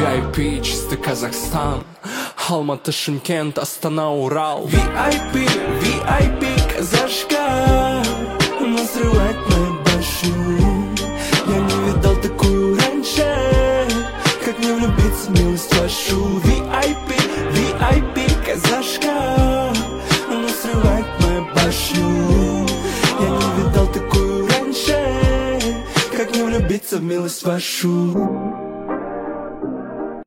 VIP, чистый Казахстан, Алматы, Шымкент, Астана, Урал. VIP, VIP, казашка насрывает мою башню. Я не видал такую раньше, как мне влюбиться в милость вашу. VIP, VIP, казашка насрывает мою башню. Я не видал такую раньше, как мне влюбиться в милость вашу.